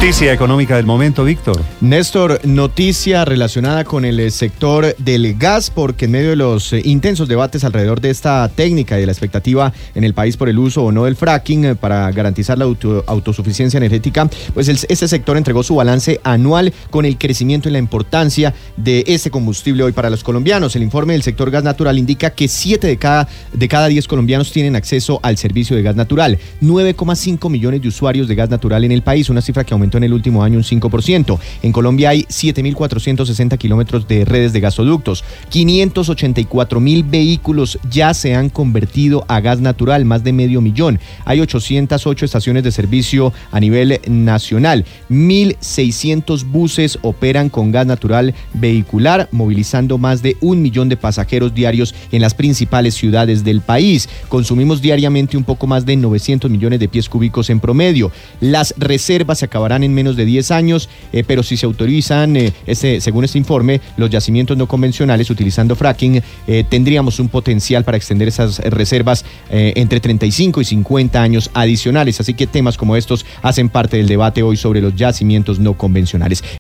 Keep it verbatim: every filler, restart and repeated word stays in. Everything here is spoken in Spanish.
Noticia económica del momento, Víctor. Néstor, noticia relacionada con el sector del gas, porque en medio de los intensos debates alrededor de esta técnica y de la expectativa en el país por el uso o no del fracking para garantizar la auto, autosuficiencia energética, pues el, este sector entregó su balance anual con el crecimiento y la importancia de este combustible hoy para los colombianos. El informe del sector gas natural indica que siete de cada, de cada diez colombianos tienen acceso al servicio de gas natural, nueve coma cinco millones de usuarios de gas natural en el país, una cifra que aumentó en el último año un cinco por ciento. En Colombia hay siete mil cuatrocientos sesenta kilómetros de redes de gasoductos. quinientos ochenta y cuatro mil vehículos ya se han convertido a gas natural, más de medio millón. Hay ochocientas ocho estaciones de servicio a nivel nacional. mil seiscientos buses operan con gas natural vehicular, movilizando más de un millón de pasajeros diarios en las principales ciudades del país. Consumimos diariamente un poco más de novecientos millones de pies cúbicos en promedio. Las reservas se acabarán en menos de diez años, eh, pero si se autorizan, eh, este, según este informe, los yacimientos no convencionales utilizando fracking, eh, tendríamos un potencial para extender esas reservas eh, entre treinta y cinco y cincuenta años adicionales. Así que temas como estos hacen parte del debate hoy sobre los yacimientos no convencionales.